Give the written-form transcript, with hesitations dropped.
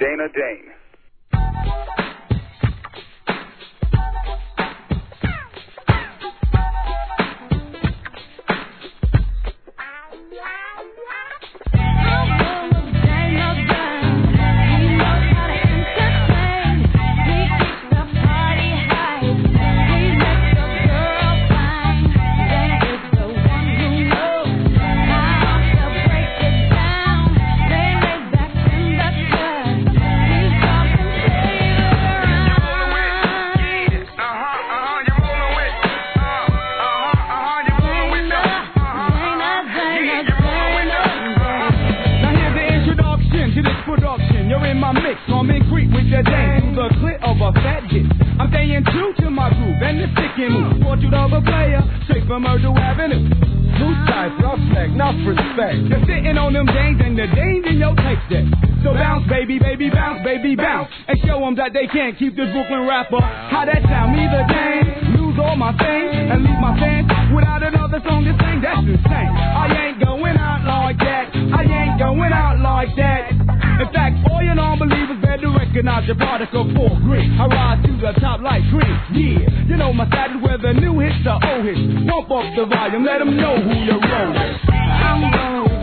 Dana Dane. They can't keep this Brooklyn rapper. How that sound? Me the game, lose all my fame, and leave my fans without another song to sing. That's insane. I ain't going out like that. I ain't going out like that. In fact, all your non-believers better recognize your particle for green. I rise to the top like green. Yeah, you know my status, whether new hits or old hits. Bump up the volume, let them know who you're rolling. I'm rolling.